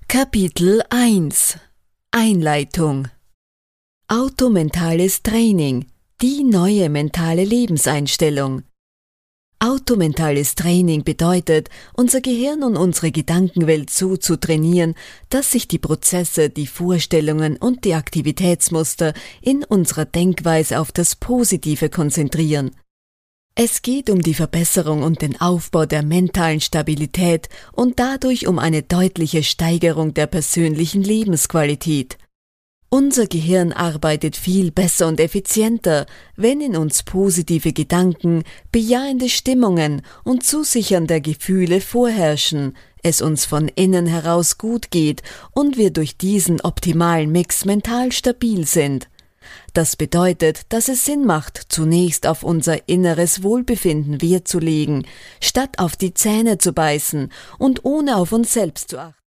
Kapitel 1 Einleitung Automentales Training, die neue mentale Lebenseinstellung. Automentales Training bedeutet, unser Gehirn und unsere Gedankenwelt so zu trainieren, dass sich die Prozesse, die Vorstellungen und die Aktivitätsmuster in unserer Denkweise auf das Positive konzentrieren. Es geht um die Verbesserung und den Aufbau der mentalen Stabilität und dadurch um eine deutliche Steigerung der persönlichen Lebensqualität. Unser Gehirn arbeitet viel besser und effizienter, wenn in uns positive Gedanken, bejahende Stimmungen und zusichernde Gefühle vorherrschen, es uns von innen heraus gut geht und wir durch diesen optimalen Mix mental stabil sind. Das bedeutet, dass es Sinn macht, zunächst auf unser inneres Wohlbefinden Wert zu legen, statt auf die Zähne zu beißen und ohne auf uns selbst zu achten.